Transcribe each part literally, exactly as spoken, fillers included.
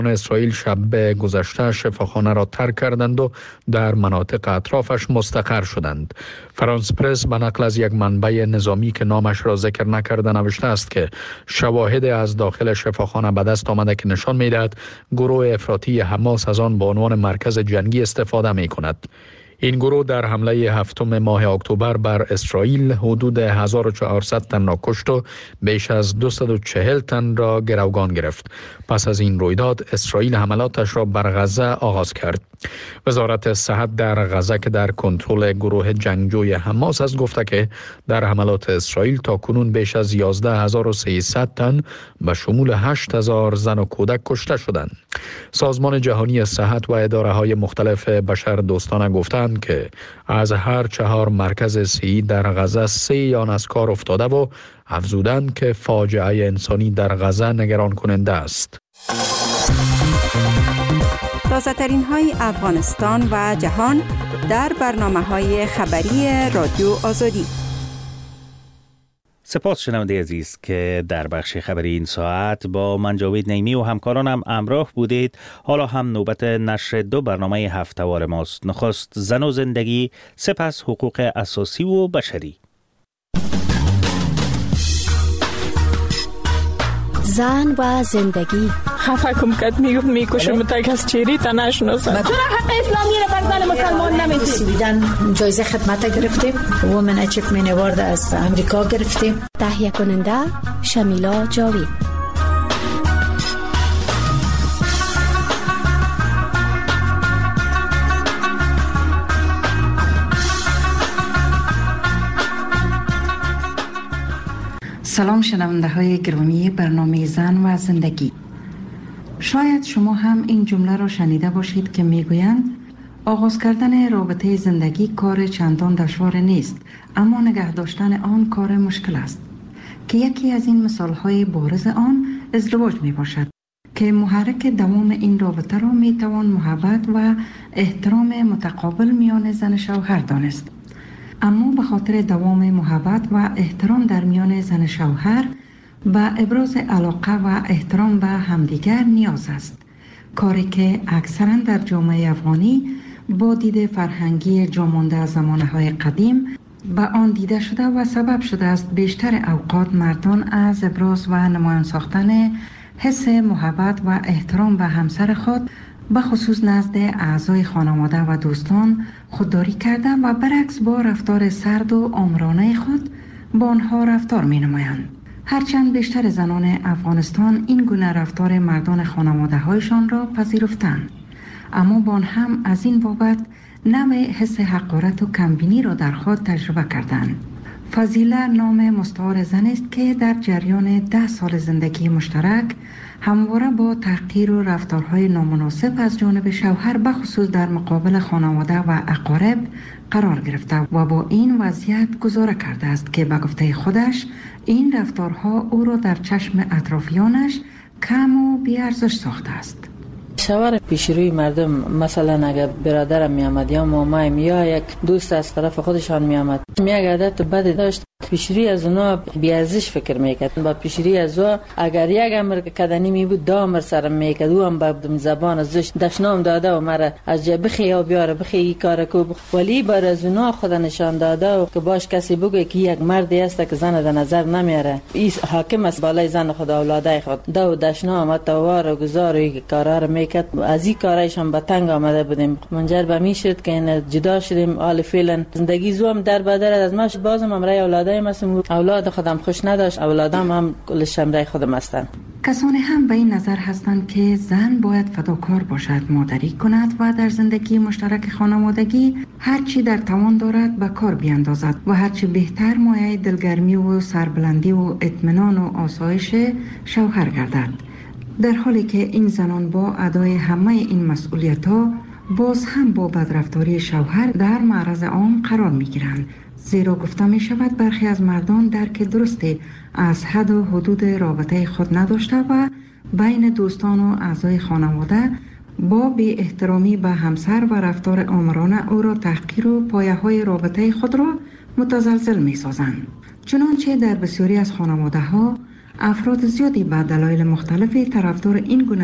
اسرائیل شب گذشته شفاخانه را ترک کردند و در مناطق اطرافش مستقر شدند. فرانس پرس به نقل از یک منبع نظامی که نامش را ذکر نکرده نوشته است که شواهد از داخل شفاخانه به دست آمده که نشان می‌دهد گروه افراطی حماس از آن به عنوان مرکز جنگی استفاده می‌کند. این گروه در حمله هفتم ماه اکتبر بر اسرائیل حدود هزار و چهارصد تن را کشت و بیش از دویست و چهل تن را گروگان گرفت. پس از این رویداد اسرائیل حملاتش را بر غزه آغاز کرد. وزارت صحت در غزه که در کنترل گروه جنگجوی حماس است گفته که در حملات اسرائیل تا کنون بیش از یازده هزار و سیصد تن به شمول هشت هزار زن و کودک کشته شدند. سازمان جهانی صحت و اداره های مختلف بشر دوستانه گفتند که از هر چهار مرکز صحی در غزه سه آن از کار افتاده و افزودند که فاجعه انسانی در غزه نگران کننده است. تازه ترین های افغانستان و جهان در برنامه های خبری رادیو آزادی. سپاس شنونده عزیز که در بخش خبری این ساعت با من جاوید نیمی و همکارانم همراه بودید. حالا هم نوبت نشر دو برنامه هفته‌وار ماست. نخست زن و زندگی، سپس حقوق اساسی و بشری. زن و زندگی. خفه کم کد میگفت میکشم تا کس چیری تا نشناسم. چرا حق اسلامی را بر زن مسلمان نمیدی؟ سویدن جایزه خدمت گرفتیم، وومن اچیومنت اوارد از امریکا گرفتیم. تهیه کننده شمیلا جاوید. سلام شنونده های گرامی برنامه زن و زندگی. شاید شما هم این جمله را شنیده باشید که میگویند آغاز کردن رابطه زندگی کار چندان دشوار نیست، اما نگه داشتن آن کار مشکل است، که یکی از این مثال های بارز آن ازدواج می باشد که محرک دوام این رابطه را می توان محبت و احترام متقابل میان زن شوهر دانست. اما به خاطر دوام محبت و احترام در میان زن شوهر و ابراز علاقه و احترام به همدیگر نیاز است، کاری که اکثرا در جامعه افغانی با دید فرهنگی جامانده از زمانه‌های قدیم به آن دیده شده و سبب شده است بیشتر اوقات مردان از ابراز و نمایان ساختن حس محبت و احترام به همسر خود به خصوص نزد اعضای خانواده و دوستان خودداری کردن و برعکس با رفتار سرد و آمرانه خود با آنها رفتار می نمایند. هرچند بیشتر زنان افغانستان این گونه رفتار مردان خانواده هایشان را پذیرفتند، اما با آن هم از این بابت نوع حس حقارت و کمبینی را در خود تجربه کردند. فضیله نام مستعار زن است که در جریان ده سال زندگی مشترک همواره با تحقیر و رفتارهای نامناسب از جانب شوهر به خصوص در مقابل خانواده و اقارب قرار گرفته و با این وضعیت گزاره کرده است که به گفته خودش این رفتارها او را در چشم اطرافیانش کم و بی‌ارزش ساخته است. شوهر پیش روی مردم، مثلا اگر برادرم می آمد یا مامایم یا یک دوست از طرف خودشان می آمد، می یک عادت بد داشت، پیش روی از اونا بی ارزش فکر میکرد. با پیش روی از او اگر یک امر کدنی می بود دو امر سرم میکرد، او هم با زبان ازش دشنام داده و مرا از جا بخی یا بیاره بخی ای کار کو، ولی بر از اونا خود نشان داده و که باش کسی بگه که یک مردی است که زن در نظر نمیاره، این حاکم است بالای زن خود اولادای خود، دو دشنام توار و گزار و کارا رو میکرد. از این کارایش هم به تنگ آمده بودیم، منجر به می شد که این جدا شدیم. حال فعلا زندگی زوم در بدر از ماش بازم امرای اولادای مسم اولاد خودم خوش نداشت، اولادم هم کلش امرای خودم هستند. کسانی هم به این نظر هستند که زن باید فداکار باشد، مادری کند و در زندگی مشترک خانوادگی هرچی در توان دارد به کار بیاندازد و هرچی بهتر مایه دلگرمی و سربلندی و اطمینان و آسایش شوهر گردد، در حالی که این زنان با ادای همه این مسئولیت‌ها باز هم با بدرفتاری شوهر در معرض آن قرار می‌گیرند، زیرا گفته می شود برخی از مردان درک درستی از حد و حدود رابطه خود نداشته و بین دوستان و اعضای خانواده با بی احترامی به همسر و رفتار آمرانه او را تحقیر و پایه های رابطه خود را متزلزل می سازند. چنانچه در بسیاری از خانواده ها افراد زیادی به دلایل مختلفی طرفدار این گونه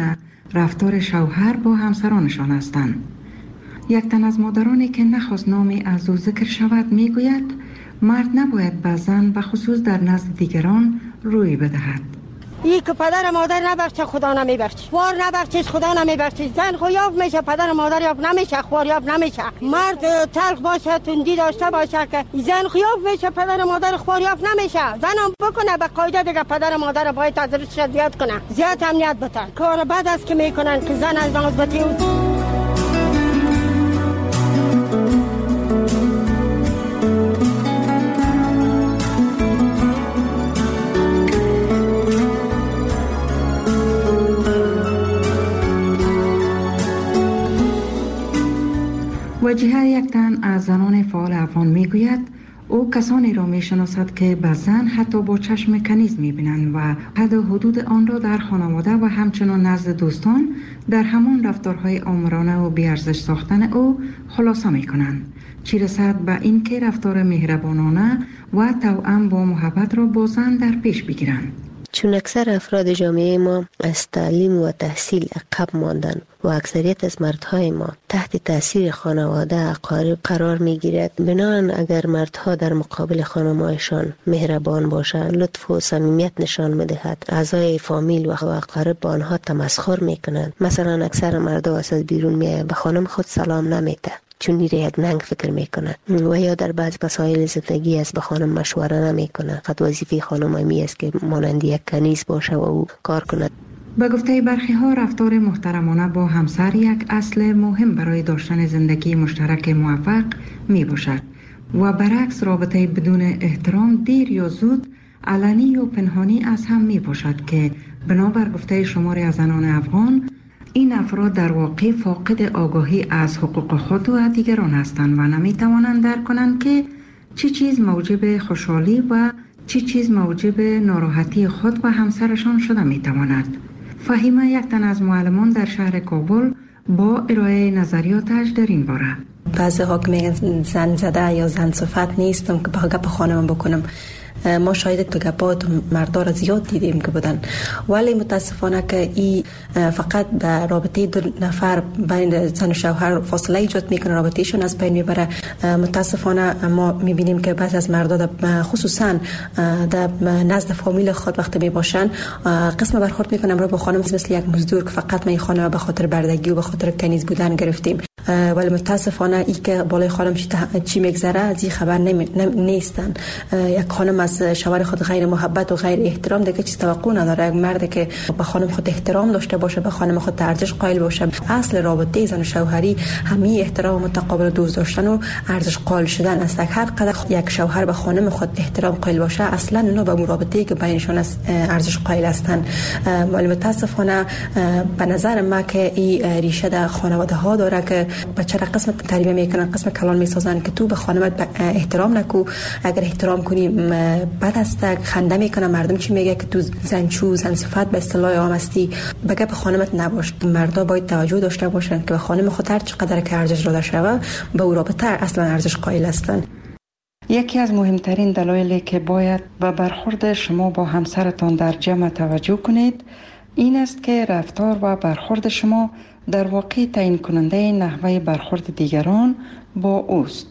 رفتار شوهر با همسرانشان هستند. یک تن از مادرانی که نخواست نامی از او ذکر شود میگوید مرد نباید به زن و خصوص در نزد دیگران روی بدهد. ای که پدر مادر نبخشه خدا نمیبخشه، خوار نبخشه خدا نمیبخشه. زن خویاب میشه، پدر مادر یاب نمیشه، خوار یاب نمیشه. مرد تلخ باشه، تندی داشته باشه که زن خویاب میشه، پدر مادر خوار یاب نمیشه. زن هم بکنه به قاعده دیگه پدر مادر باید ازش زیاد کنه، زیاد امنیت بتن. کار بد است که میکنن که زن از نازبتی وجیه یک تن از زنان فعال افغان میگوید او کسانی را میشناسد که به زن حتی با چشم کنیز میبینند و حد و حدود آن را در خانواده و همچنان نزد دوستان در همان رفتارهای آمرانه و بیارزش ساختن او خلاصه میکنند، چی رسد به این که رفتار مهربانانه و توأم با محبت را با زن در پیش بگیرند. چون اکثر افراد جامعه ما از تعلیم و تحصیل عقب ماندن و اکثریت از مردهای ما تحت تاثیر خانواده اقارب قرار می گیرد، بنابراین اگر مردها در مقابل خانمایشان مهربان باشند، لطف و صمیمیت نشان می‌دهد، اعضای فامیل و اقارب با آنها تمسخر می‌کنند. مثلا اکثر مردها از بیرون میآیند به خانم خود سلام نمی‌ده، چون میره یک ننگ فکر میکنه، و یا در بعض مسائل زندگی از به خانم مشوره نمیکنه. خود وظیفه خانم می است که مانند یک کنیز باشه و او کار کنه. به گفته برخی ها رفتار محترمانه با همسر یک اصل مهم برای داشتن زندگی مشترک موفق می باشد و برعکس رابطه بدون احترام دیر یا زود علنی و پنهانی از هم می باشد که بنابر گفته شماری از زنان افغان این افراد در واقع فاقد آگاهی از حقوق خود و دیگران هستند و نمی توانند درک کنند که چی چیز موجب خوشحالی و چی چیز موجب ناراحتی خود و همسرشان شده می تواند. فهیمه یک تن از معلمان در شهر کابل با ارائه نظریاتش در این باره. بعضی ها که میگن زن زده یا زن صفت نیستم که با گپ خانم بکنم. ما شاید تو گپات مردا را زیاد دیدیم که بودن، ولی متاسفانه که این فقط به رابطه دو نفر بین زن و شوهر فاصله ایجاد میکنه، رابطهشون از بین میبره. متاسفانه ما میبینیم که بعضی از مردا خصوصا در نزد فامیل خود وقتی میباشن قسم برخورد میکنن را با خانم مثل یک مزدور که فقط ما خانم به خاطر بردگی و به خاطر کنیز بودن گرفتیم. ولی متاسفانه ای که بالای خانم چی میگذره از این خبر نمی... نیستن. یک خانم از شوهر خود غیر محبت و غیر احترام دیگه چیز توقع نداره. یک مرد که به خانم خود احترام داشته باشه، به خانم خود ارزش قائل باشه. اصل رابطه زن و شوهری همین احترام متقابل دوست داشتن و ارزش قائل شدن است. هر قدر یک شوهر به خانم خود احترام قائل باشه، اصلا اونها به رابطه‌ای که بینشون است ارزش قائل هستند. ولی متاسفانه به نظر من که این ریشه در خانواده ها داره که بچه را قسم تربیت میکنن، قسم کلان میسازن که تو به خانمت احترام نکو، اگر احترام کنی بد است. خنده میکنه مردم چی میگه که تو زنچو زن صفت به اصطلاح عام هستی، بگه به خانمت نباش. مردا باید توجه داشته باشن که به خانم خود هر چقدر که ارزش داده شوه به او رابطه اصلا ارزش قائل هستن. یکی از مهمترین دلایلی که باید به برخورد شما با همسرتان در جمع توجه کنید این است که رفتار و برخورد شما در واقع تعیین کننده نحوه برخورد دیگران با اوست.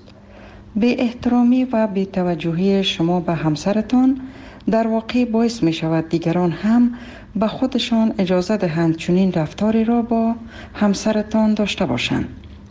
بی احترامی و بی توجهی شما به همسرتان در واقع باعث می شود دیگران هم به خودشان اجازه دهند چنین رفتاری را با همسرتان داشته باشند.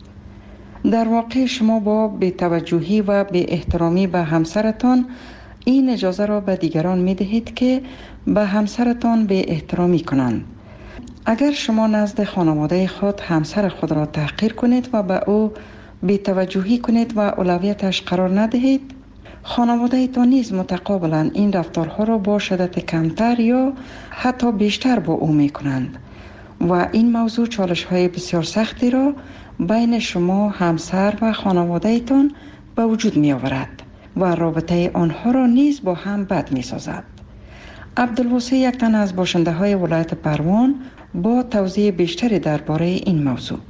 در واقع شما با بی توجهی و بی احترامی به همسرتان این اجازه را به دیگران می دهید که به همسرتان بی احترامی کنند. اگر شما نزد خانواده خود همسر خود را تحقیر کنید و به او بی توجهی کنید و اولویتش قرار ندهید، خانواده ایتان نیز متقابلا این رفتارها را با شدت کمتر یا حتی بیشتر با او می کنند و این موضوع چالش های بسیار سختی را بین شما همسر و خانواده ایتان به وجود می آورد و رابطه آنها را نیز با هم بد می سازد. عبدالواسع یک تن از باشنده های ولایت پروان با توضیح بیشتری درباره این موضوع.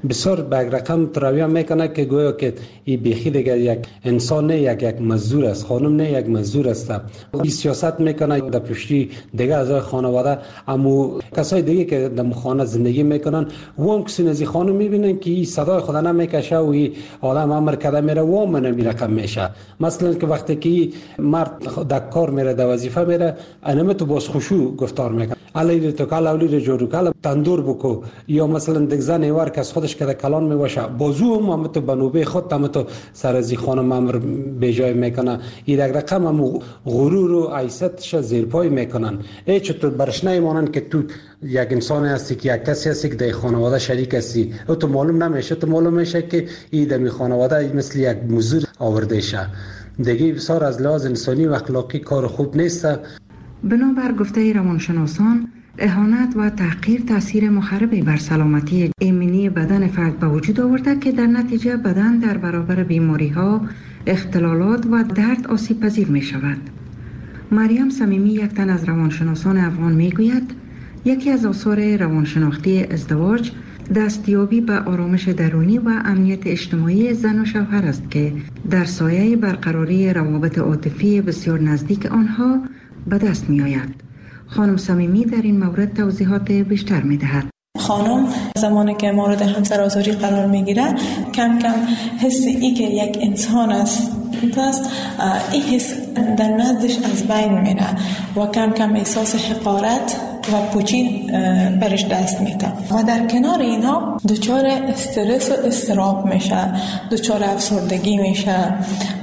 بسیار به رقم ترویه میکنه که گویا که این بیخی دیگه یک انسان نه، یک یک مزدور است، خانم نه یک مزدور است. این سیاست میکنه در پشتی دیگه اعضای خانواده، اما کسای دیگه که در خانه زندگی میکنن و هم کسی نزی خانم میبینن که این صدای خدا نمیکشه و این عالم امر کده میره و هم نمی رقم میشه. مثلا که وقتی که مرد در کار میره، در وظیفه میره، انم تو باز خوشو گفتار میکنه، علی تو کال اولی رو جورو کال تندور بکو، یا مثلا دیگه زن ایوار که از خودش که کلان میباشه بازو هم هم تو بنوبه خود هم تو سر از خانم امر به جای میکنه. این یک رقم هم غرور و عیستش زیر پای میکنن. ای چطور برش نمیمانن که تو یک انسان هستی، که یک کسی هستی که در خانواده شریک هستی، او تو معلوم نمیشه، تو معلوم میشه که این در خانواده مثل یک مزدور آورده شه. دیگه بسیار از لحاظ انسانی و اخلاقی کار خوب نیست. بنابر گفته روانشناسان، اهانت و تحقیر تاثیر مخربی بر سلامتی ایمنی بدن فرد به وجود آورده که در نتیجه بدن در برابر بیماری ها، اختلالات و درد آسیب پذیر می شود. مریم صمیمی، یک تن از روانشناسان افغان، می گوید یکی از آثار روانشناختی ازدواج دستیابی به آرامش درونی و امنیت اجتماعی زن و شوهر است که در سایه برقراری روابط عاطفی بسیار نزدیک آنها به دست می آید. خانم صمیمی در این مورد توضیحات بیشتر می دهد. خانم زمانی که مورد همسرآزاری قرار می گیره، کم کم حس ای که یک انسان است دست این حس در نزدش از بین میره و کم کم احساس حقارت و پوچی برش دست میده و در کنار اینا دچار استرس و اضطراب میشه، دچار افسردگی میشه،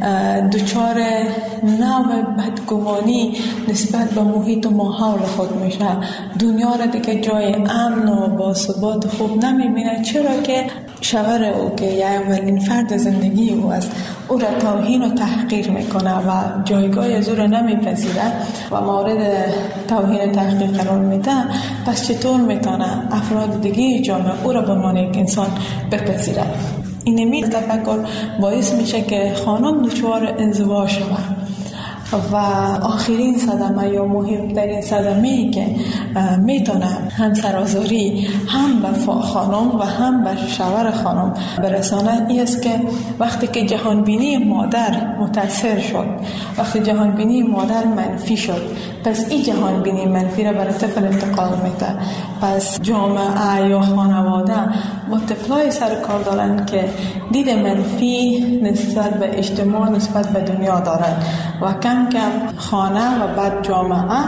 دچار نوع بدگمانی نسبت به محیط و ماحول خود میشه. دنیا را دیگه جای امن و باثبات خوب نمیبینه، چرا که شوهر او که یه اولین فرد زندگی او است او را توهین و تحقیر میکنه و جایگاه از او را نمیپذیره و مورد توهین و تحقیر قرار میده. پس چطور میتونه افراد دیگه جامعه او را به عنوان یک انسان بپذیره؟ این می تفکر باعث میشه که خانم دچار انزوا شود و آخرین صدمه یا مهمترین صدمه ای که میتونه همسرآزاری هم به خانم و هم به شوهر خانم برسانه این است که وقتی که جهانبینی مادر متاثر شد، وقتی جهانبینی مادر منفی شد، پس این جهانبینی منفی را برای طفل انتقال میده. پس جامعه یا خانواده با طفلای سر کار دارن که دید منفی نسبت به اجتماع، نسبت به دنیا دارن و کم کم خانه و بعد جامعه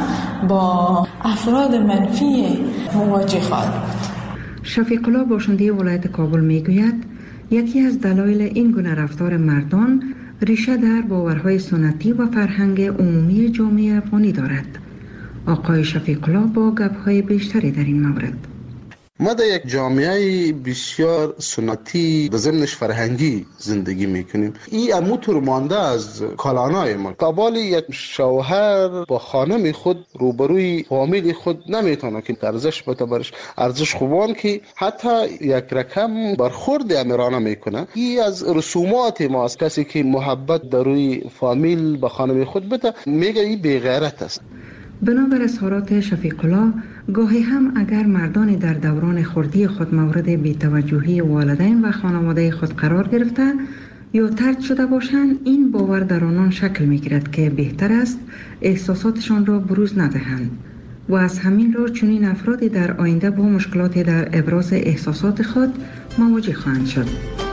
با افراد منفی مواجه خواهد بود. شفیق الله باشنده ولایت کابل میگوید یکی از دلایل این گونه رفتار مردان ریشه در باورهای سنتی و فرهنگ عمومی جامعه افغانی دارد. آقای شفیق الله با گپ‌های بیشتری در این مورد. ما در یک جامعه بسیار سنتی و ضمنش فرهنگی زندگی میکنیم. این اموتور مانده از کالانای ما. قبال یک شوهر با خانم خود روبروی فامیل خود نمیتونه که ارزش بتبرش ارزش خوبان که حتی یک رقم برخورد امیرانه میکنه. این از رسومات ما است. کسی که محبت در روی فامیل با خانم خود بده میگه این بی‌غیرت است. بنابر اظهارات شفیق الله، گاهی هم اگر مردان در دوران خردی خود مورد بی‌توجهی والدین و خانواده خود قرار گرفته یا طرد شده باشند، این باور در آنان شکل می‌گیرد که بهتر است احساساتشان را بروز ندهند و از همین رو چنین افرادی در آینده با مشکلات در ابراز احساسات خود مواجه خواهند شد.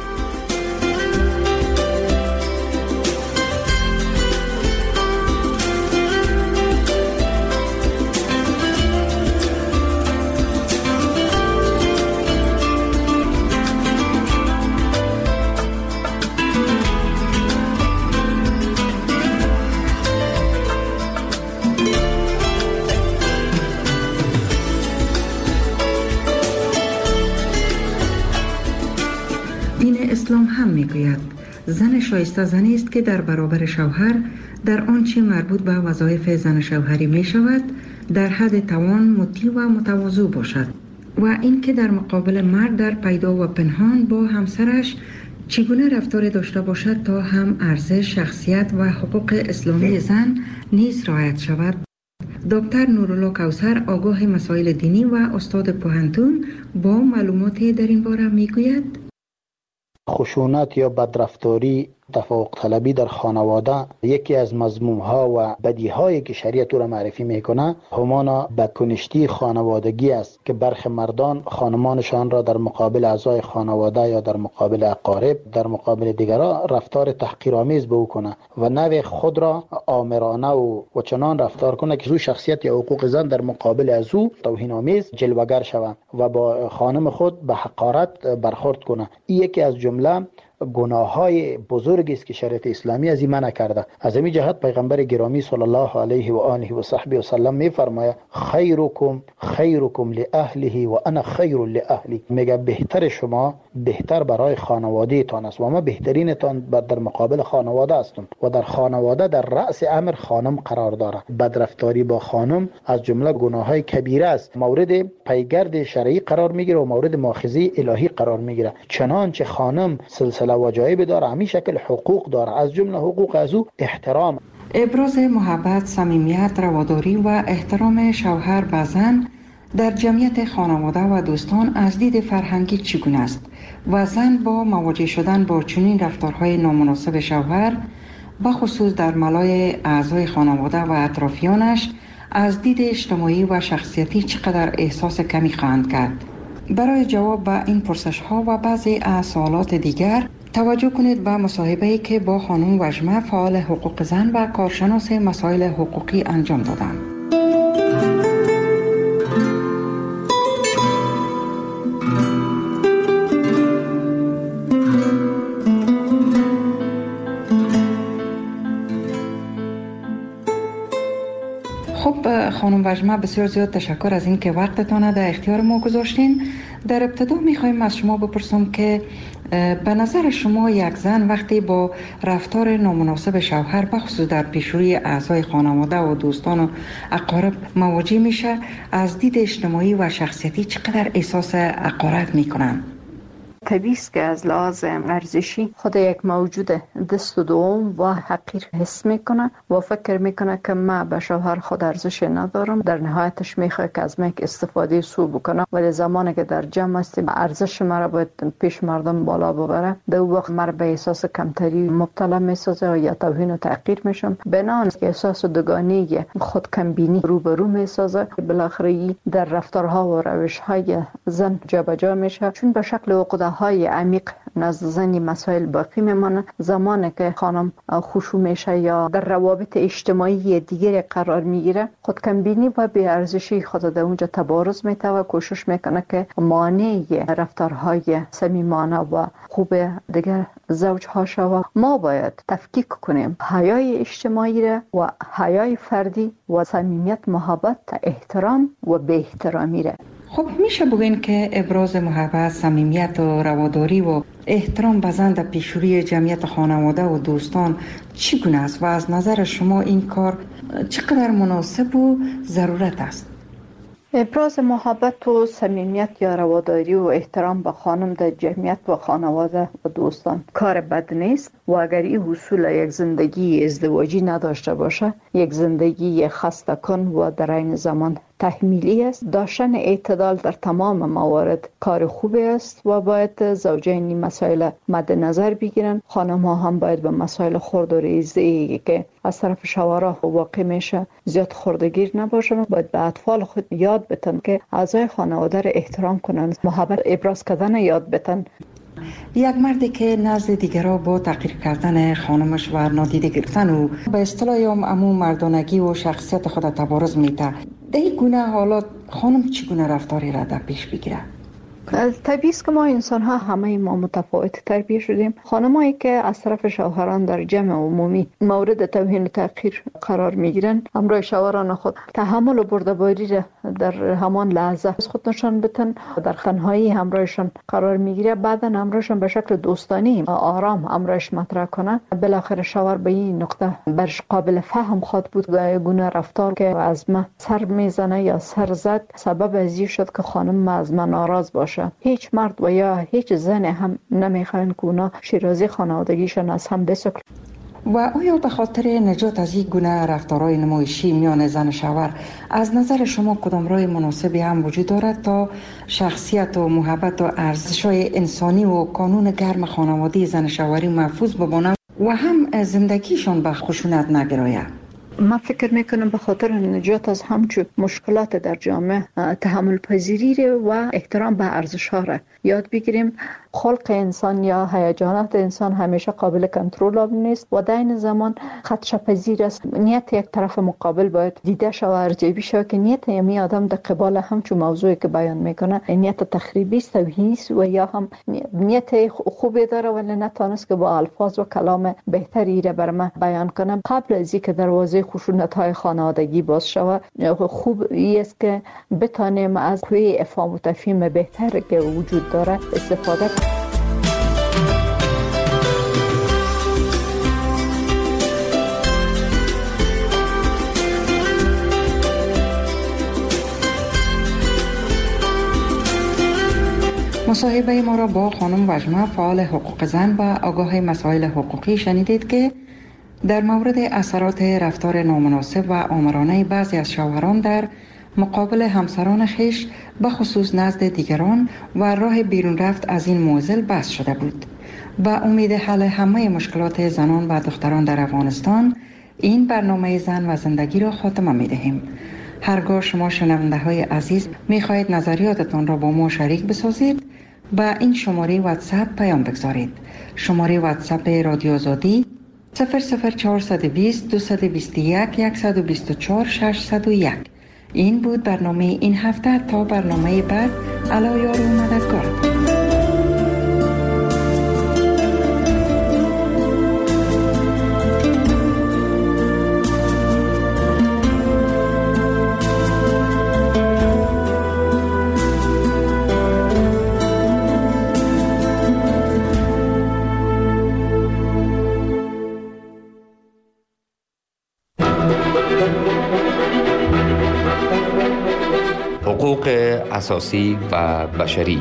اسلام هم میگوید زن شایسته زنی است که در برابر شوهر در آنچه مربوط به وظایف زن شوهری می شود در حد توان مطیع و متواضع باشد و اینکه در مقابل مرد در پیدا و پنهان با همسرش چگونه رفتار داشته باشد تا هم ارزش، شخصیت و حقوق اسلامی زن نیز رعایت شود. دکتر نورالله کوثر آگاه مسائل دینی و استاد پوهنتون با معلوماتی در این باره میگوید خشونت یا بدرفتاری، تفوق طلبی در خانواده یکی از مذموم‌ها و بدیهایی که شریعت او را معرفی میکنه همانا بدکنشتی خانوادگی است که برخی مردان خانمانشان را در مقابل اعضای خانواده یا در مقابل اقارب در مقابل دیگران رفتار تحقیرآمیز به او کنه و نوع خود را آمرانه و و چنان رفتار کنه که زو شخصیت یا حقوق زن در مقابل از او توهین آمیز جلوگر شود و با خانم خود به حقارت برخورد کنه. این یکی از جمله گناههای بزرگی است که شریعت اسلامی از این منع کرده. از این جهت پیغمبر گرامی صلی الله علیه و آله و صحبه و سلم میفرماید خیرکم خیرکم لاهله و انا خیر لاهلی، میگه بهتر شما بهتر برای خانواده تان است و ما بهترین تان در مقابل خانواده هستم و در خانواده در رأس امر خانم قرار داره. بدرفتاری با خانم از جمله گناههای کبیره است، مورد پیگرد شرعی قرار میگیره و مورد مؤاخذه الهی قرار میگیره. چنانچه خانم سلسله واجایب داره، همین شکل حقوق داره، از جمله حقوق از او احترام. ابراز محبت، صمیمیت، رواداری و احترام شوهر به زن در جمعیت خانواده و دوستان از دید فرهنگی چگونه است و زن با مواجه شدن با چنین رفتارهای نامناسب شوهر به خصوص در ملای اعضای خانواده و اطرافیانش از دید اجتماعی و شخصیتی چقدر احساس کمی خواهند کرد؟ برای جواب به این پرسش ها و بعضی از سوالات دیگر توجه کنید به مصاحبه‌ای که با خانم وژمه فعال حقوق زن و کارشناس مسائل حقوقی انجام دادم. خب خانم وژمه، بسیار زیاد تشکر از این که وقتتان در اختیار ما گذاشتین. در ابتدا میخوایم از شما بپرسم که به نظر شما یک زن وقتی با رفتار نامناسب شوهر بخصوص در پیشروی اعضای خانواده و دوستان و اقارب مواجه میشه، از دید اجتماعی و شخصیتی چقدر احساس حقارت میکنن؟ طبیعی است که از لحاظ ارزشی خود یک موجود دست و دوم و حقیر حس میکنه و فکر میکنه که من به شوهر خود ارزش ندارم. در نهایتش میخواد که از من استفاده سو بکنه، ولی زمانی که در جمع هستیم ارزش مرا باید پیش مردم بالا ببره، در اون وقت مرا به احساس کمتری مبتلا میسازه یا توهین و تحقیر میشم. بنان احساس دوگانگی خود کمبینی روبرو میسازه، بالاخره در رفتارها و روشهای زن جابجا میشه، چون به شکل عقده های عمیق نزد زنی مسائل باقی میمانه. زمانی که خانم خشوع میشه یا در روابط اجتماعی دیگری قرار میگیره، خود کمبینی و بی ارزشی خود در اونجا تبارز میته و کوشش میکنه که مانع رفتارهای صمیمانه و خوب دیگر زوجها شود. ما باید تفکیک کنیم حیای اجتماعی را و حیای فردی و صمیمیت، محبت، احترام و بی احترامی را. خب میشه بگین که ابراز محبت، صمیمیت و رواداری و احترام به زن در پیشروی جمعیت خانواده و دوستان چگونه است و از نظر شما این کار چقدر مناسب و ضرورت است؟ ابراز محبت و صمیمیت یا رواداری و احترام به خانم در جمعیت و خانواده و دوستان کار بد نیست و اگر این حصول یک زندگی ازدواجی نداشته باشه، یک زندگی خسته کن و در این زمان تحمیلی است. داشتن اعتدال در تمام موارد کار خوبی است و باید زوجین این مسائل مد نظر بگیرن. خانم ها هم باید به مسائل خرد و ریزی که از طرف شوهرها واقع میشه زیاد خردگیر نباشن. باید به اطفال خود یاد بتن که اعضای خانواده را احترام کنن، محبت ابراز کردن یاد بتن. یک مردی که نزد دیگران با تحقیر کردن خانمش و نادیده گرفتن و به اصطلاح عموم مردانگی و شخصیت خود تبارز میده، در این گونه حالات خانم چگونه رفتاری را در پیش بگیره؟ طبیعی است که ما انسان ها همه ما متفاوت تربیت شدیم. خانمایی که از طرف شوهران در جمع عمومی مورد توهین و تحقیر قرار میگیرن، همراه شوهران خود تحمل و بردباری را در همان لحظه از خود نشان بدن، در تنهایی همراهشان قرار میگیره، بعدا همراهشان به شکل دوستانی آرام همراهش مطرح کنه. بالاخره شوهر به این نقطه برش قابل فهم خود بود که گونه رفتار که از من سر میزنه یا سر زد سبب از این شد که خانم از من ناراض باشه. هیچ مرد و یا هیچ زن هم نمیخواین که اونا شیرازی خانوادگیشان از هم بسکل. و آیا به خاطر نجات از این گونه رفتارهای نمایشی میان زن و شوهر از نظر شما کدام راه مناسبی هم وجود دارد تا شخصیت و محبت و ارزش‌های انسانی و قانون گرم خانوادگی زن و شوهری محفوظ بماند و هم زندگیشان به خشونت نگراید؟ من فکر میکنم به خاطر نجات از همچون مشکلات در جامعه تحمل پذیری و احترام به ارزش ها را یاد بگیریم. خلق انسان یا هیجانات انسان همیشه قابل کنترل نیست و در این زمان خدشه پذیر است. نیت یک طرف مقابل باید دیده شود و ارزیابی شود که نیت یمی آدم در قبال همچون موضوعی که بیان میکنه نیت تخریبی است و یا هم نیت خوبی داره ولی نتونست که با الفاظ و کلام بهتری را بر من بیان کنم. قبل از اینکه دروازه خشونت های خانوادگی باز شود خوب است که بتانیم از قوه افهام و تفهیم بهتر که وجود داره استفاده کنیم. مصاحبه ما را با خانم وجمه فعال حقوق زن و آگاه مسائل حقوقی شنیدید که در مورد اثرات رفتار نامناسب و آمرانه بعضی از شوهران در مقابل همسران خیش به خصوص نزد دیگران و راه بیرون رفت از این معضل بحث شده بود. با امید حل همه مشکلات زنان و دختران در افغانستان این برنامه زن و زندگی را خاتمه می دهیم. هرگاه شما شنونده های عزیز می خواهید نظریاتتان را با ما شریک بسازید با این شماره واتساپ پیام بگذارید. شماره واتساپ رادیو آزادی صفر صفر چهارصد و بیست دویست و بیست و یک صد و بیست و چهار ششصد و یک. این بود برنامه این هفته. تا برنامه بعد، علا یار و مددگار. حقوق اساسی و بشری.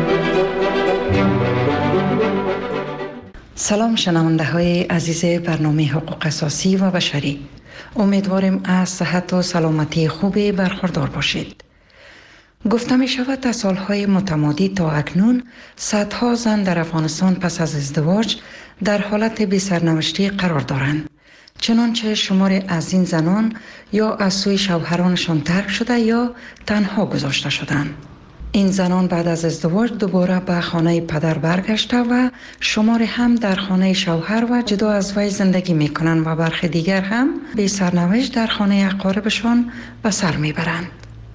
سلام شنونده های عزیز برنامه حقوق اساسی و بشری. امیدواریم از صحت و سلامتی خوبی برخوردار باشید. گفته می شود از سالهای متمادی تا اکنون صدها زن در افغانستان پس از ازدواج در حالت بی سرنوشتی قرار دارند. چنانچه شمار از این زنان یا از سوی شوهرانشان ترک شده یا تنها گذاشته شدند. این زنان بعد از ازدواج دوباره به خانه پدر برگشته و شمار هم در خانه شوهر و جدا از وی زندگی می کنند و برخی دیگر هم بی سرنوشت در خانه اقاربشان به سر می برند.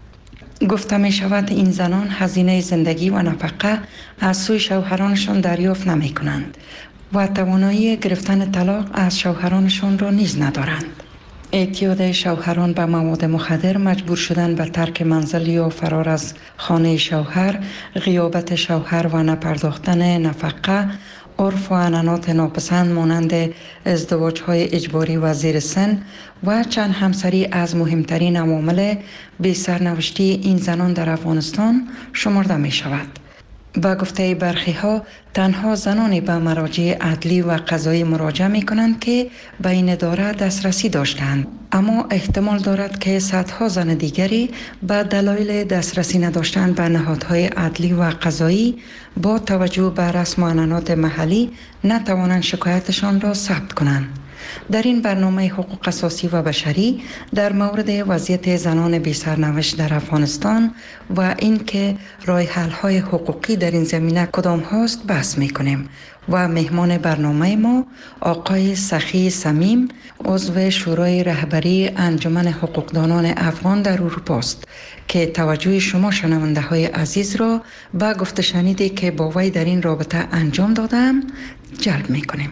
گفته می شود این زنان هزینه زندگی و نفقه از سوی شوهرانشان دریافت نمی کنند و توانایی گرفتن طلاق از شوهرانشان را نیز ندارند. اعتیاد شوهران به مواد مخدر، مجبور شدن به ترک منزل یا فرار از خانه شوهر، غیابت شوهر و نپرداختن نفقه، عرف و عنعنات ناپسند مانند ازدواج‌های اجباری و زیر سن و چند همسری از مهمترین عوامل بی سرنوشتی این زنان در افغانستان شمرده می شود. با گفته برخی ها تنها زنانی به مراجع عدلی و قضایی مراجعه می کنند که به این اداره دسترسی داشتند، اما احتمال دارد که صدها زن دیگری به دلایل دسترسی نداشتن به نهادهای عدلی و قضایی با توجه به رسم و عنعنات محلی نتوانند شکایتشان را ثبت کنند. در این برنامه حقوق اساسی و بشری در مورد وضعیت زنان بی سرنوشت در افغانستان و اینکه راه حل های حقوقی در این زمینه کدام هاست بحث می کنیم و مهمان برنامه ما آقای سخی صمیم، عضو شورای رهبری انجمن حقوقدانان افغان در اروپا است که توجه شما شنونده های عزیز را به گفته شنیدی که با وی در این رابطه انجام دادم جلب می کنیم.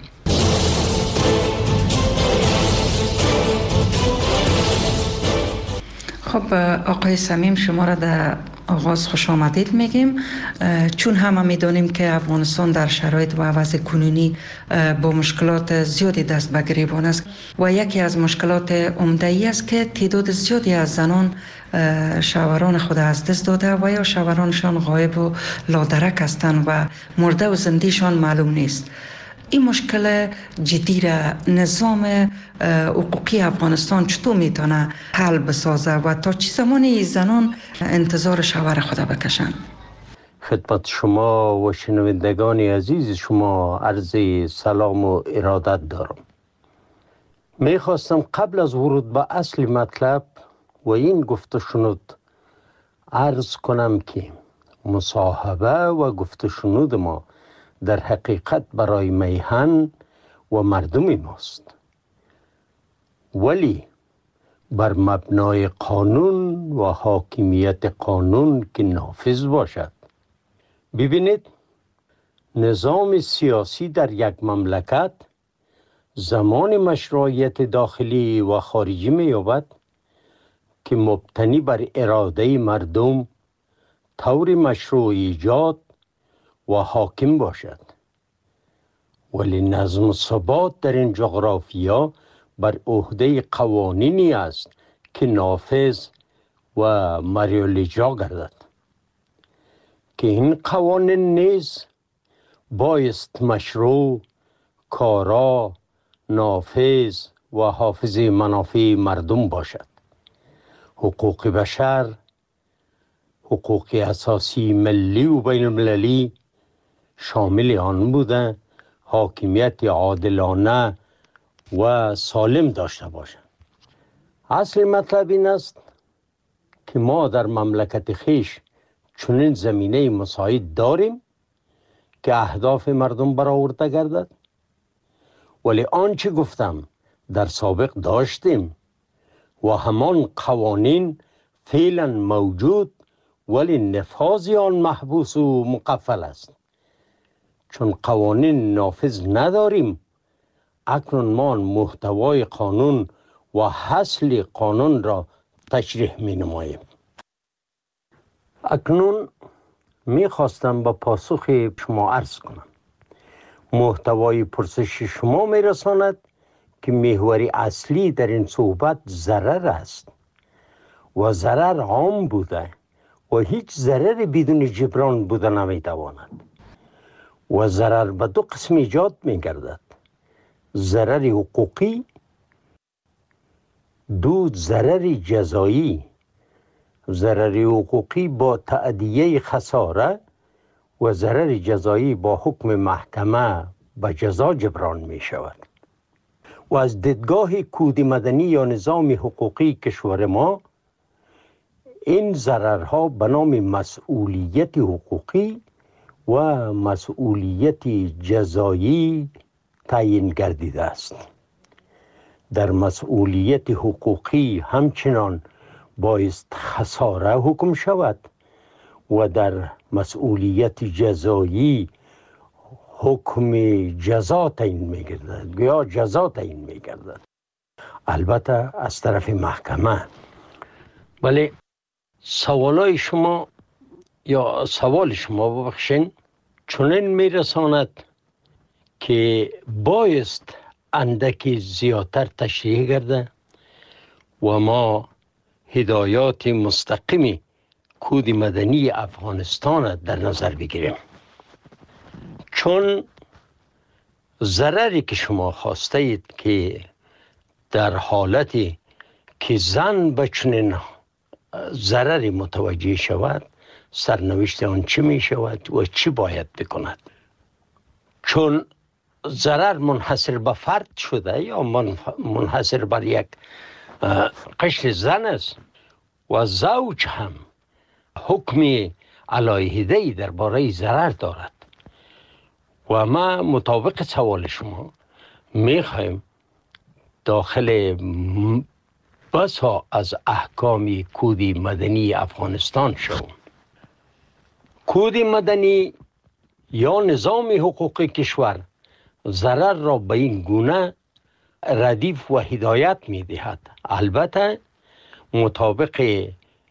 خب آقای صمیم، شما را در آغاز خوش آمدید میگیم، چون همه میدانیم که افغانستان در شرایط و وضع کنونی با مشکلات زیادی دست به گریبان است و یکی از مشکلات عمده ای است که تعداد زیادی از زنان شوهران خود از دست داده و یا شوهرانشان غایب و لادرک هستند و مرده و زندهشان معلوم نیست. این مشکل جدی را نظام حقوقی افغانستان چطور میتونه حل بسازه و تا چه زمانی زنان انتظار شوهر خود بکشن؟ خدمت شما و شنوندگان عزیز شما عرض سلام و ارادت دارم. میخواستم قبل از ورود به اصل مطلب و این گفته شنود عرض کنم که مصاحبه و گفته شنود ما در حقیقت برای میهن و مردم ماست، ولی بر مبنای قانون و حاکمیت قانون که نافذ باشد. ببینید، نظام سیاسی در یک مملکت زمان مشروعیت داخلی و خارجی می‌یابد که مبتنی بر اراده مردم طور مشروع ایجاد و حاکم باشد، ولی نظم و ثبات در این جغرافیا بر عهده قوانینی است که نافذ و مریالیجا گردد که این قوانین نیز بایست مشروع، کارا، نافذ و حافظ منافع مردم باشد. حقوق بشر، حقوق اساسی ملی و بین المللی شامل آن بوده حاکمیت عادلانه و سالم داشته باشند. اصل مطلب این است که ما در مملکت خیش چنین زمینه مساعد داریم که اهداف مردم برآورده گردد، ولی آنچه گفتم در سابق داشتیم و همان قوانین فعلا موجود، ولی نفاذ آن محبوس و مقفل است. چون قوانین نافذ نداریم، اکنون ما محتوای قانون و حاصل قانون را تشریح می نماییم. اکنون می خواستم با پاسخ شما عرض کنم. محتوای پرسش شما می رساند که محور اصلی در این صحبت ضرر است و ضرر عام بوده و هیچ ضرر بدون جبران بوده نمی تواند و ضرر به دو قسم ایجاد می گردد: ضرر حقوقی، دو ضرر جزایی. ضرر حقوقی با تأدیه خساره و ضرر جزایی با حکم محکمه به جزا جبران می شود. و از دیدگاه کود مدنی یا نظام حقوقی کشور ما، این ضررها به نام مسئولیت حقوقی و مسئولیت جزایی تعیین گردیده است. در مسئولیت حقوقی همچنان بایست خساره حکم شود و در مسئولیت جزایی حکم جزا تعیین می گردد یا جزا تعیین می گردد، البته از طرف محکمه. ولی سوالای شما یا سوال شما ببخشین چنین می رساند که بایست اندکی زیادتر تشریح گرده و ما هدایات مستقیمی کود مدنی افغانستان در نظر بگیریم. چون ضرری که شما خواسته اید که در حالتی که زن به چنین ضرری متوجه شود، سرنوشت آن چی می شود و چی باید بکند. چون ضرر منحصر به فرد شده یا منحصر بر یک قشر زن است و زوج هم حکم علیحده‌ای درباره ضرر دارد و ما مطابق سوال شما میخوایم داخل بسا از احکام کود مدنی افغانستان شوم. کود مدنی یا نظام حقوقی کشور ضرر را به این گونه ردیف و هدایت می دهد. البته مطابق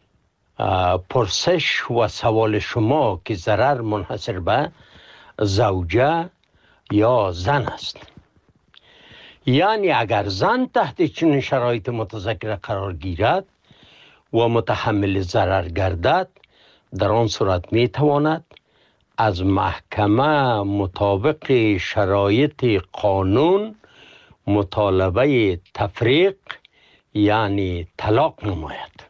پرسش و سوال شما که ضرر منحصر به زوجه یا زن است، یعنی اگر زن تحت چنین شرایط متذکره قرار گیرد و متحمل ضرر گردد، در آن صورت می تواند از محکمه مطابق شرایط قانون مطالبه تفریق یعنی طلاق نماید.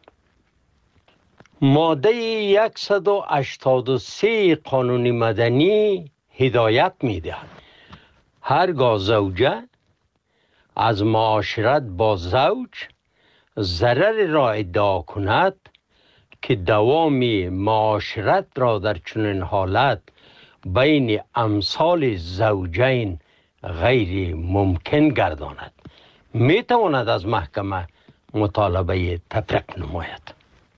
ماده صد و هشتاد و سه قانون مدنی هدایت می‌دهد هرگاه زوجه از معاشرت با زوج ضرر را ادعا کند که دوام معاشرت را در چنین حالت بین امثال زوجین غیر ممکن گرداند، می تواند از محکمه مطالبه تفریق نماید.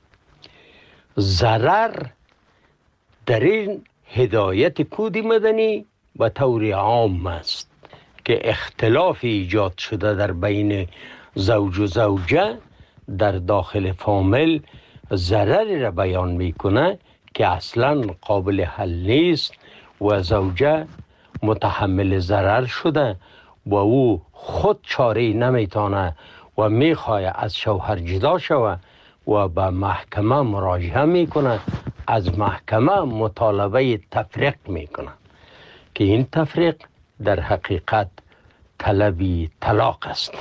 ضرر در این هدایت کود مدنی به طور عام است که اختلاف ایجاد شده در بین زوج و زوجه در داخل فامیل ضرری را بیان میکنه که اصلا قابل حل نیست و زوجه متحمل ضرر شده و او خود چاره نمیتونه و میخواه از شوهر جدا شوه و به محکمه مراجعه میکنه، از محکمه مطالبه تفریق میکنه که این تفریق در حقیقت طلبی طلاق است.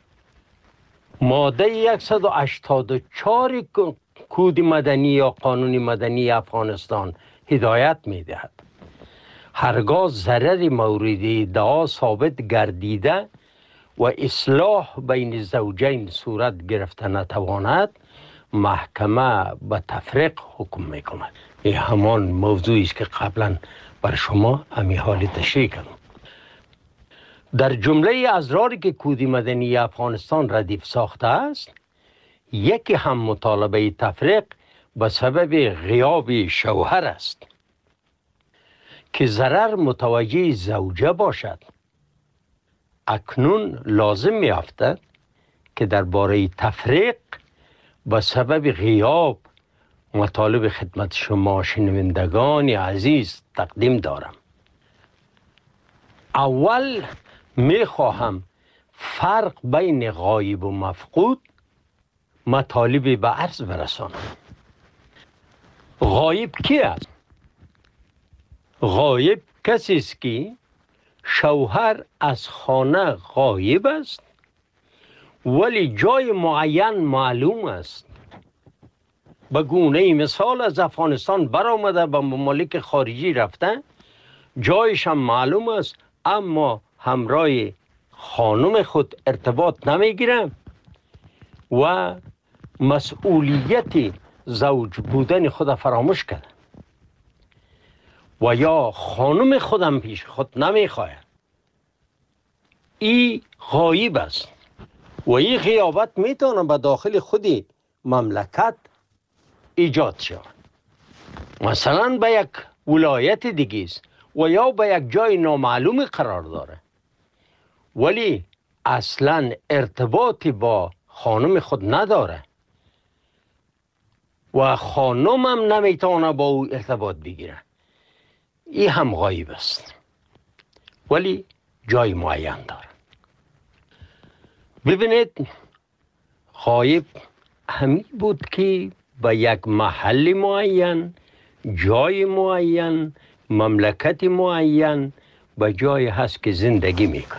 ماده صد و هشتاد و چهار کود مدنی یا قانون مدنی افغانستان هدایت میدهد هرگاه ضرر مورد ادعا ثابت گردیده و اصلاح بین زوجین صورت گرفته نتواند، محکمه به تفریق حکم میکند. این همان موضوعی است که قبلا بر شما امی حال تشریح کردم. در جمله ازراری که کود مدنی افغانستان ردیف ساخته است، یکی هم مطالبه تفریق به سبب غیاب شوهر است که ضرر متوجه زوجه باشد. اکنون لازم می افتد که درباره تفریق به سبب غیاب مطالب خدمت شما شنوندگان عزیز تقدیم دارم. اول می خواهم فرق بین غایب و مفقود مطالب به عرض برسانم. غایب کی است؟ غایب کسی است که شوهر از خانه غایب است ولی جای معین معلوم است. به گونه مثال از افغانستان برآمده به ممالک خارجی رفته، جایش هم معلوم است اما همراه خانم خود ارتباط نمیگیره و مسئولیت زوج بودن خود فراموش کرده و یا خانم خودم پیش خود نمیخواه. این غایب است و این غیابت میتونه به داخل خودی مملکت ایجاد شود. مثلا به یک ولایت دیگه است و یا به یک جای نامعلوم قرار داره ولی اصلا ارتباطی با خانم خود نداره و خانم هم نمیتونه با او ارتباط بگیره. این هم غایب است ولی جای معین داره. ببینید، غایب همین بود که به یک محل معین، جای معین، مملکت معین به جای هست که زندگی میکنه.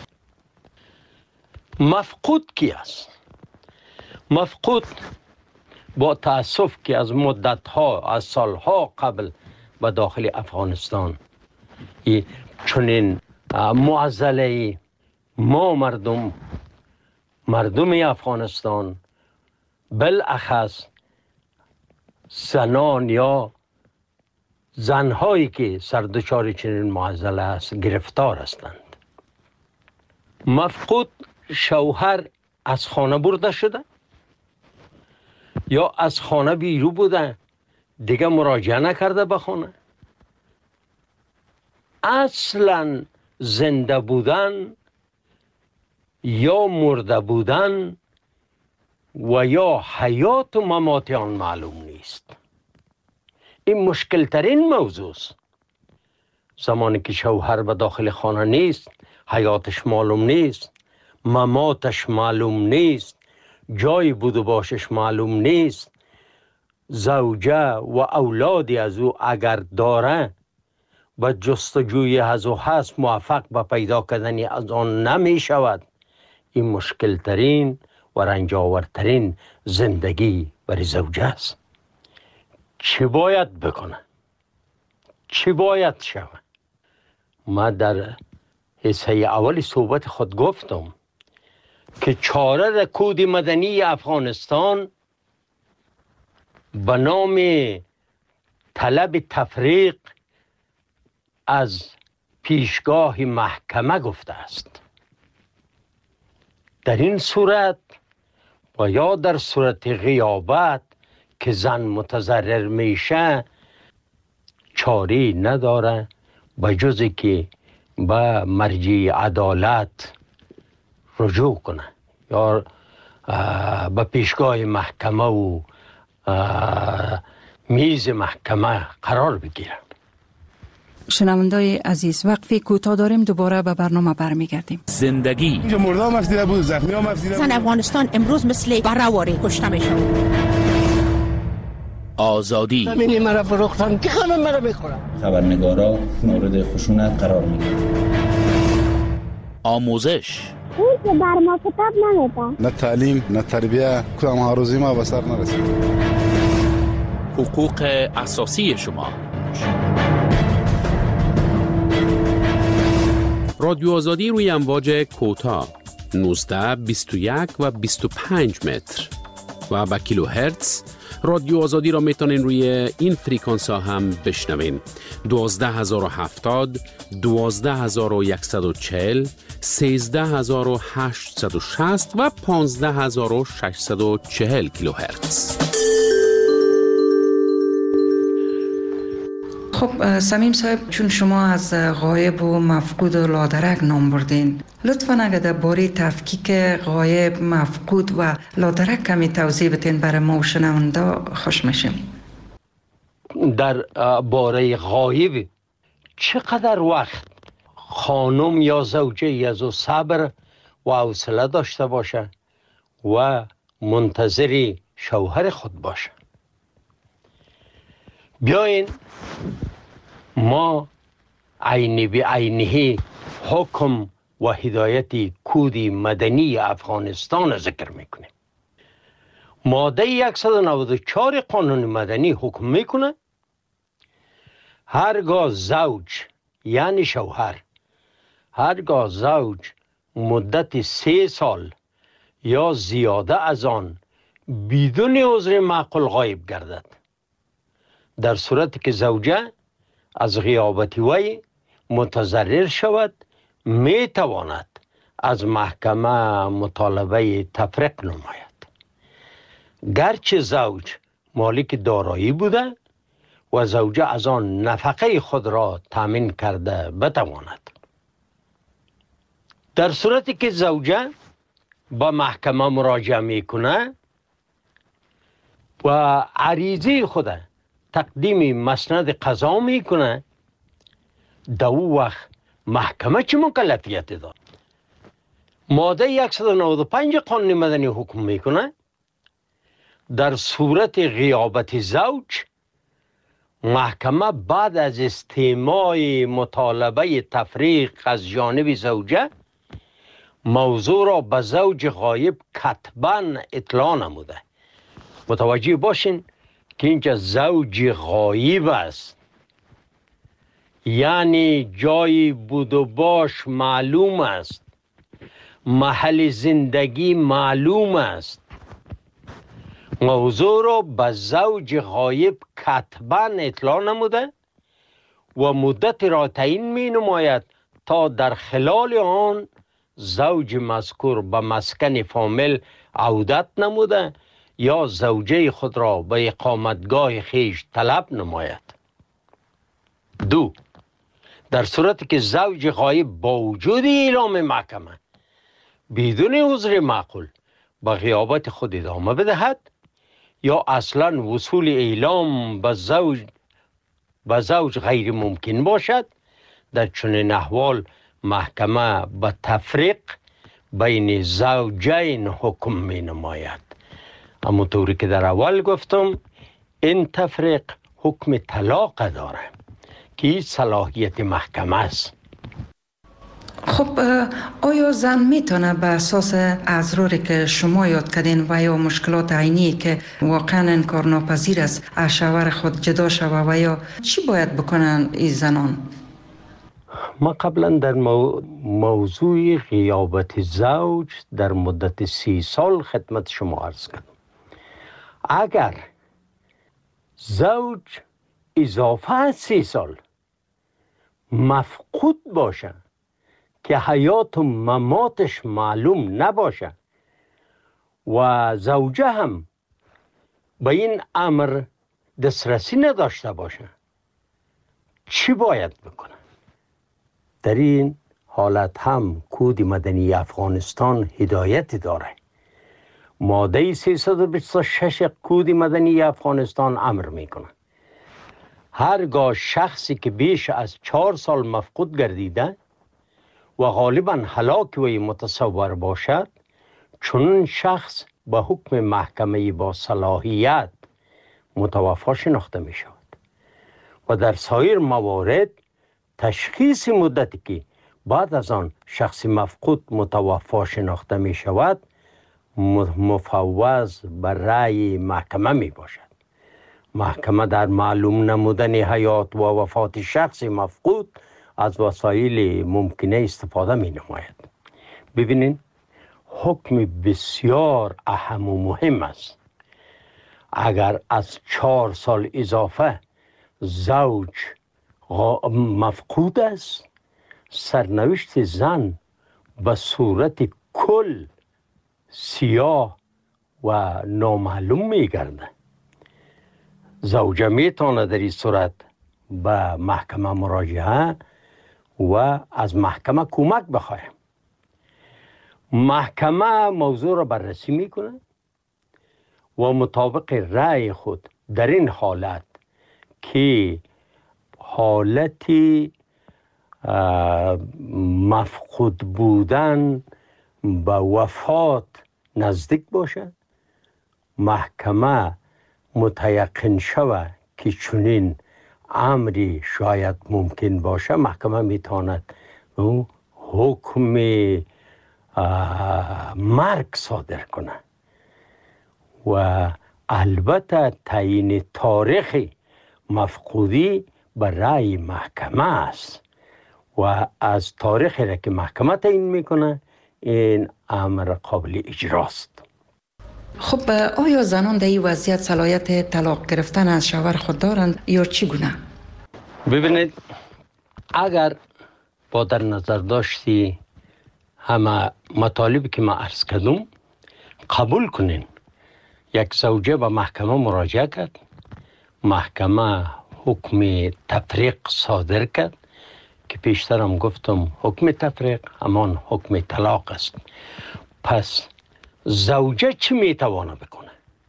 مفقود کی است؟ مفقود با تأسف که از مدتها، از سالها قبل به داخل افغانستان چنین معضله ما مردم مردم افغانستان بالاخص زنان یا زنهایی که سردچار چنین معضله است گرفتار هستند. مفقود شوهر از خانه برده شده یا از خانه بیرون بوده دیگه مراجعه نکرده به خانه، اصلا زنده بودن یا مرده بودن و یا حیات و ممات آن معلوم نیست. این مشکل ترین موضوع است. زمانی که شوهر به داخل خانه نیست، حیاتش معلوم نیست، مماتش معلوم نیست، جای بود و باشش معلوم نیست، زوجه و اولادی از او اگر داره به جستجوی هز و هست موفق به پیدا کردن از آن نمی شود، این مشکل ترین و رنجاورترین زندگی برای زوجه است. چی باید بکنه؟ چی باید شود؟ ما در حصه اول صحبت خود گفتم که چاره در کود مدنی افغانستان به نام طلب تفریق از پیشگاه محکمه گفته است. در این صورت و یا در صورت غیابت که زن متضرر میشه چاری نداره به جز که به مرجع عدالت رجوع کنه یا به پیشگاه محکمه و میز محکمه قرار بگیره. شنوندای عزیز، وقفی کوتاه داریم، دوباره به برنامه برمیگردیم. زندگی اینجا مردم افزیده بود، زخمی هم افزیده بود. زن افغانستان امروز مثل برآوری کشته میشه. آزادی همین مرا فروختن که خانم مرا میخورن. خبرنگارا مورد خشونت قرار میگیرن. آموزش اون که بر ما کتاب نمیده. نه تعلیم نه تربیه، کدام هاروزی ما به سر نرسید. حقوق اساسی شما. رادیو آزادی روی امواج کوتاه نوزده، بیست و یک و بیست و پنج متر و با کیلو هرتز. رادیو آزادی را میتونین روی این فریکانس ها هم بشنوین: دوازده هزار و هفتاد، دوازده هزار و صد و چهل، سیزده هزار و هشتصد و شصت و پانزده هزار و ششصد و چهل کیلو هرتز. خب سمیم صاحب، چون شما از غایب و مفقود و لادرک نام بردین، لطفاً اگر در باره تفکیک غایب، مفقود و لادرک کمی توضیح بدین برای ما و شنونده خوش میشیم. در باره غایب چقدر وقت خانم یا زوجه از او صبر و حوصله داشته باشه و منتظر شوهر خود باشه؟ بیاین ما عینی به عینی حکم و هدایت کود مدنی افغانستان ذکر میکنیم. ماده صد و نود و چهار قانون مدنی حکم میکنه هرگاه زوج یعنی شوهر، هرگاه زوج مدت سه سال یا زیاده از آن بدون عذر معقول غایب گردد، در صورتی که زوجه از غیابت وی متضرر شود، می تواند از محکمه مطالبه تفریق نماید، گرچه زوج مالک دارایی بوده و زوجه از آن نفقه خود را تامین کرده بتواند. در صورتی که زوجه با محکمه مراجعه میکنه و عریضه خود تقدیم مسند قضا میکنه، در او وقت محکمه چه مکلفیت داد؟ ماده صد و نود و پنج قانون مدنی حکم میکنه در صورت غیابت زوج، محکمه بعد از استماع مطالبه تفریق از جانب زوجه موضوع را به زوج غایب کتباً اطلاع نموده. متوجه باشین که اینجا زوج غایب است، یعنی جای بود و باش معلوم است، محل زندگی معلوم است. موضوع را به زوج غایب کتباً اطلاع نموده و مدت را تعیین می نماید تا در خلال آن زوج مذکور به مسکن فامیل عودت نموده یا زوجه خود را به اقامتگاه خیش طلب نماید. دو، در صورتی که زوج غایب با وجود اعلام محکمه بدون عذر معقول به غیابت خود ادامه بدهد یا اصلا وصول اعلام به زوج به زوج غیر ممکن باشد، در چنین احوال محکمه به تفریق بین زوجین حکم می نماید. همونطوری که در اول گفتم، این تفریق حکم طلاق داره که صلاحیت محکمه است. خب آیا زن میتونه به اساس اضراری که شما یاد کردین و یا مشکلات عینی که واقعا انکارناپذیر است از شوهر خود جدا شوه و یا چی باید بکنن این زنان؟ ما قبلا در مو... موضوع غیابت زوج در مدت سی سال خدمت شما عرض کردم. اگر زوج اضافه از سی سال مفقود باشه که حیات و مماتش معلوم نباشه و زوجه هم به این امر دسترسی نداشته باشه، چی باید بکنه؟ در این حالت هم کود مدنی افغانستان هدایت داره. ماده سیصد و بیست و شش کود مدنی افغانستان امر میکنه هرگاه شخصی که بیش از چهار سال مفقود گردیده و غالباً هلاک وی متصور باشد، چنین شخص به حکم محکمه با صلاحیت متوفا شناخته می شود و در سایر موارد تشخیص مدتی که بعد از آن شخص مفقود متوفا شناخته می شود مفوض به رأی محکمه می باشد. محکمه در معلوم نمودن حیات و وفات شخص مفقود از وسایل ممکنه استفاده می نماید. ببینین حکم بسیار اهم و مهم است. اگر از چهار سال اضافه زوج مفقود است، سرنوشت زن به صورت کل سیاه و نامعلوم می گرده. زوجه می تونه در این صورت به محکمه مراجعه و از محکمه کمک بخواه. محکمه موضوع را بررسی میکنه و مطابق رأی خود در این حالت که حالت مفقود بودن به وفات نزدیک باشه، محکمه متیقن شود که چنین امری شاید ممکن باشه، محکمه میتواند حکم مرگ صادر کنه و البته تعیین تاریخ مفقودی به رأی محکمه است و از تاریخی را که محکمه تعیین میکنه این امر قابل اجراست. خب آیا زنان در این وضعیت صلاحیت طلاق گرفتن از شوهر خود دارند یا چگونه؟ ببینید، اگر با در نظر داشتی همه مطالبی که ما عرض کردم قبول کنین، یک زوجه به محکمه مراجعه کرد، محکمه حکم تفریق صادر کرد که پیشترم گفتم حکم تفریق همان حکم طلاق است. پس زوجه چی میتوانه بکنه؟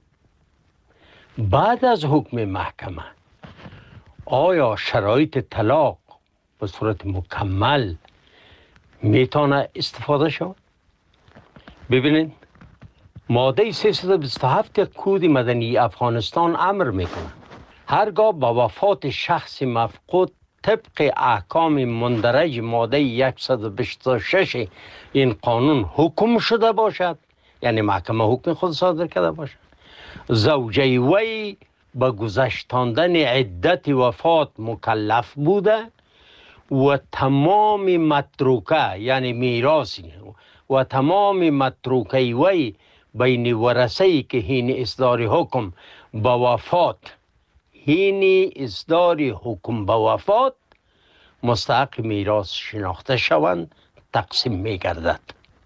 بعد از حکم محکمه آیا شرایط طلاق به صورت مکمل میتونه استفاده شود؟ ببینید، ماده سیصد و بیست و هفت کود مدنی افغانستان امر میکنه هرگاه با وفات شخص مفقود طبق احکام مندرج ماده صد و بیست و شش این قانون حکم شده باشد، یعنی محکمه حکم خود صادر کرده باشد، زوجه وی به گذشتاندن عدت وفات مکلف بوده و تمام متروکه یعنی میراثی و تمام متروکه وی بین ورثه‌ای که هین اصدار حکم به وفات هین اصدار حکم به وفات مستحق میراث شناخته شوند تقسیم می گردد.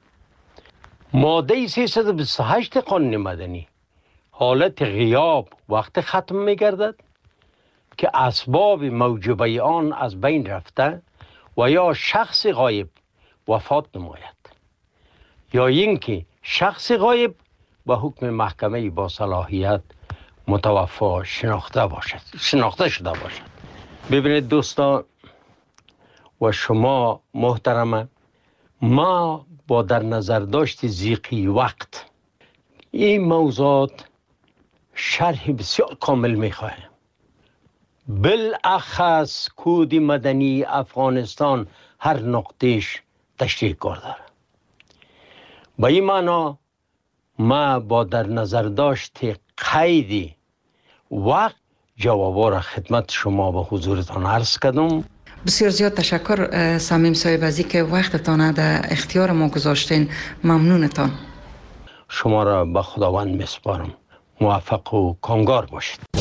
ماده سیصد و بیست و هشت قانون مدنی حالت غیاب وقت ختم می گردد که اسباب موجبه آن از بین رفته و یا شخص غایب وفات نماید یا اینکه شخص غایب به حکم محکمه با صلاحیت متوفا شناخته باشد شناخته شده باشد. ببینید دوستان و شما محترمه، ما با در نظر داشت ضیقی وقت این موضوعات شرح بسیار کامل میخواهیم. بالاخص کود مدنی افغانستان هر نقطهش تشریح کرده. با این معنا ما با در نظر داشت قید وقت جوابا را خدمت شما به حضورتان عرض کردم. بسیار زیاد تشکر صمیم صاحب از اینکه وقتتان در اختیار ما گذاشتین. ممنونتان. شما را به خداوند میسپارم. موفق و کامگار باشید.